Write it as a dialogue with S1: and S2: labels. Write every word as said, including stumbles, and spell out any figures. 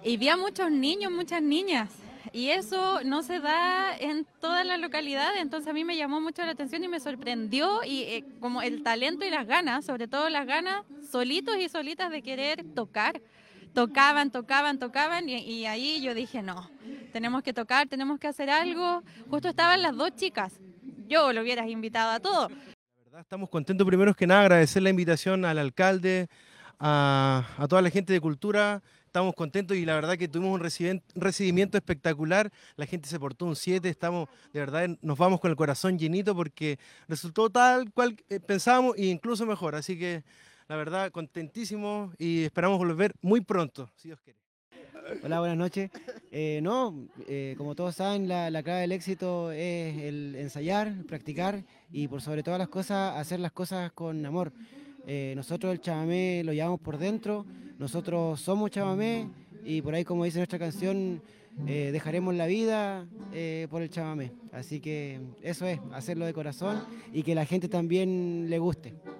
S1: Y vi a muchos niños, muchas niñas. Y eso no se da en todas las localidades, entonces a mí me llamó mucho la atención y me sorprendió y eh, como el talento y las ganas, sobre todo las ganas, solitos y solitas de querer tocar. Tocaban, tocaban, tocaban y, y ahí yo dije, no, tenemos que tocar, tenemos que hacer algo. Justo estaban las dos chicas, yo lo hubieras invitado a todo.
S2: La verdad, estamos contentos primero que nada, agradecer la invitación al alcalde, a, a toda la gente de cultura. Estamos contentos y la verdad que tuvimos un recibien- un recibimiento espectacular. La gente se portó un siete. Estamos, de verdad, nos vamos con el corazón llenito porque resultó tal cual eh, pensábamos e incluso mejor. Así que, la verdad, contentísimos y esperamos volver muy pronto, si Dios quiere.
S3: Hola, buenas noches. Eh, no, eh, como todos saben, la, la clave del éxito es el ensayar, practicar y por sobre todas las cosas, hacer las cosas con amor. Eh, nosotros el chamamé lo llevamos por dentro, nosotros somos chamamé y por ahí, como dice nuestra canción, eh, dejaremos la vida eh, por el chamamé. Así que eso es, hacerlo de corazón y que la gente también le guste.